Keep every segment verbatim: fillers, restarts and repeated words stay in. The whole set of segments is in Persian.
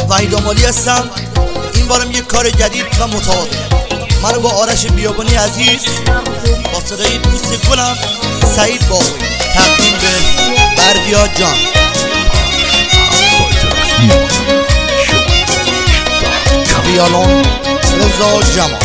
وحید آمالی هستم. این بارم یک کار جدید و متعادل. من با آرش بیابانی عزیز با صدای دوست گلم سعید باقوی تقدیم به بردیا جان. ویولون رضا جمال.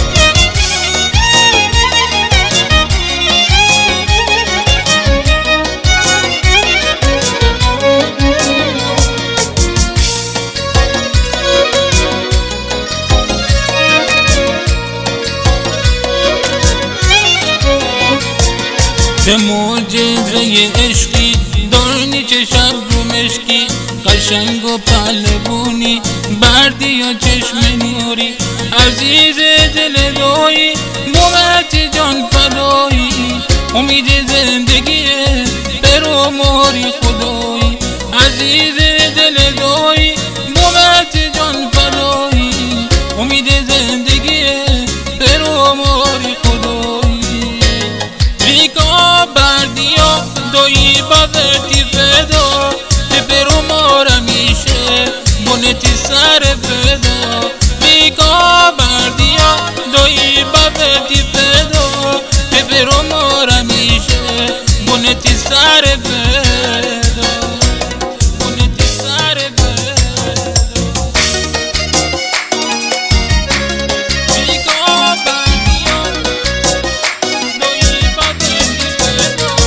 چه معجزه عشقی دارنی چه شب رو مشکی قشنگ و پهلوونی بردیا چشم نوری عزیز دل دایی مومت جان فدایی امید زندگی برو ماری خدایی عزیز دل دایی مومت جان فدایی امید زندگی برو ماری خدایی ریکا بردیا دایی بابتی فدا برو مار میشه بونتی سر فدا ریکا بردیا دایی بابتی فدا برو مار میشه بونتی سر فدا بونتی سر فدا ریکا بردیا دایی بابتی فدا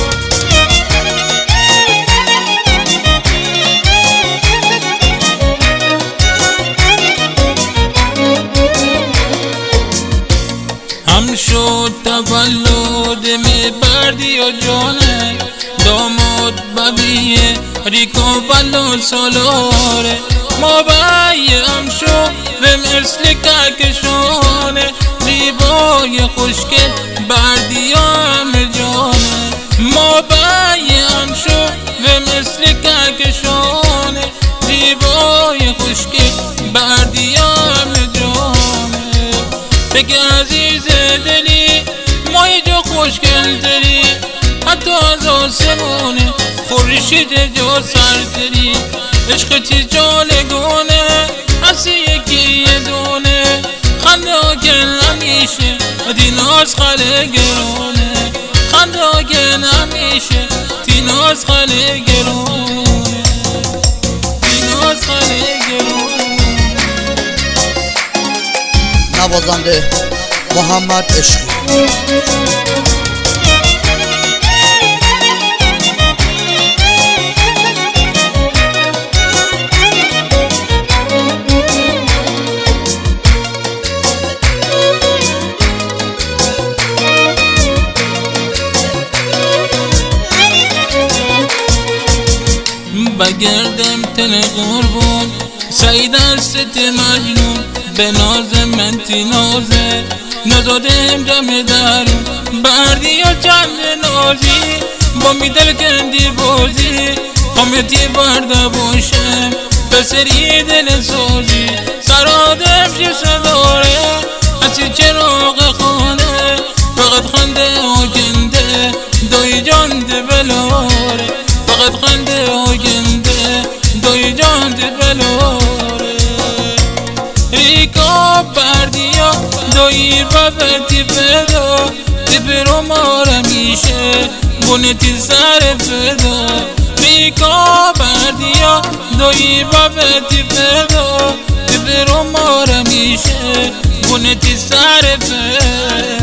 هم شد تولد می بردیا جانه داماد ببیه ریکا ولو سالاره ما بایه هم شد و مثل کهکشانه زیبای خوشگل بردیا هم جانه ما بایه هم شد و مثل کهکشانه زیبای خوشگل بردیا هم جانه بگه عزیز دلی مای جو خوشگل داری حتی از آسمونه خورشید جو سر داری عشقتی جالگونه هستی یکی یه دونه خنداگن همیشه دیناز خاله گرونه خنداگن همیشه دیناز خاله گرونه دیناز خاله گرونه. نوازنده محمد عشقی. بگردم تن قربون سعید است مجنون به ناز من تی نازه نزادم جمع درون بردیا چند نازی با می دل کندی بازی خامتی برده باشم بسری دل سازی سرادم جسه داره اسی چراغ خانه فقط خنده آگنده دای جان ده بلاره فقط خنده آگنده دای جان ده بلاره ریکا بردیا دایی بابتی فدا برو مار میشه بونتی سر فدا ریکا بردیا دایی بابتی فدا برو مار میشه بونتی سر فدا.